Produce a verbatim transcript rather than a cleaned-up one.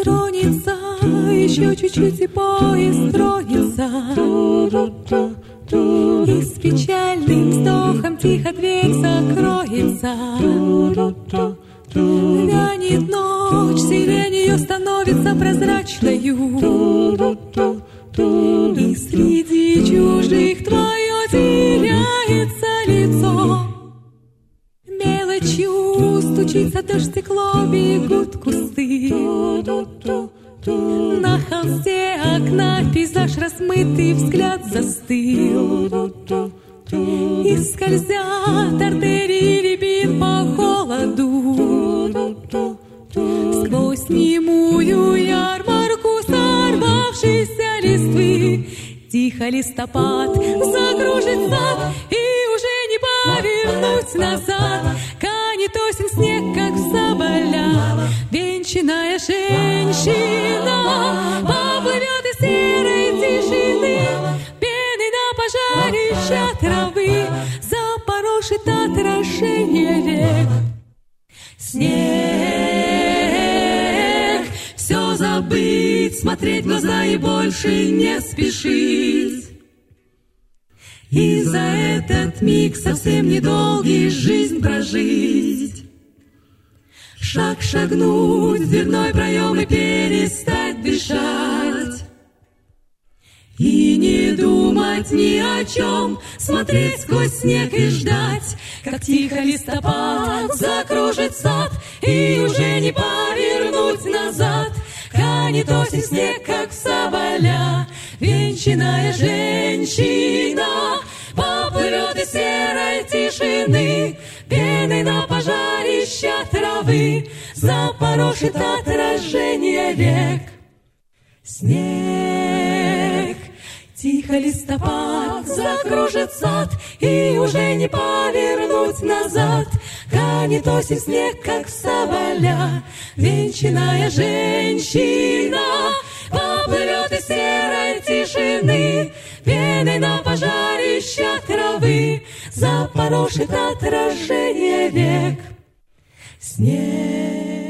Тронется еще чуть-чуть и поезд тронется, и с печальным вздохом тихо дверь закроется. Вянет ночь, сирень ее становится прозрачною, и среди чужих твое теряется лицо. Мелочью стучится дождь, стекло, бегут кусты. На холсте окна пейзаж размытый, взгляд застыл. И скользят артерии рябин по холоду. Сквозь немую ярмарку сорвавшейся листвы тихо листопад закружит сад, и уже не повернуть назад. Канет осень снег, как в соболя. Венчанная женщина поплывет из серой тишины. Пеной на пожарища травы запорошит отражение рек. Снег, все забыть, смотреть в глаза и больше не спешить. И за этот миг совсем недолгий жизнь прожить. Шаг шагнуть в дверной проем и перестать дышать. И не думать ни о чем, смотреть сквозь снег и ждать, как тихо листопад закружит сад, и уже не повернуть назад. Канет осень снег, как в соболя. Венчанная женщина поплывет из серой тишины. Пеной на пожарища травы запорошит отражение рек. Снег, тихо листопад закружит сад, и уже не повернуть назад. Канет осень снег, как в соболя. Венчанная женщина поплывет из серой тишины. Пеной на пожарища травы запорошит отражение рек. Снег.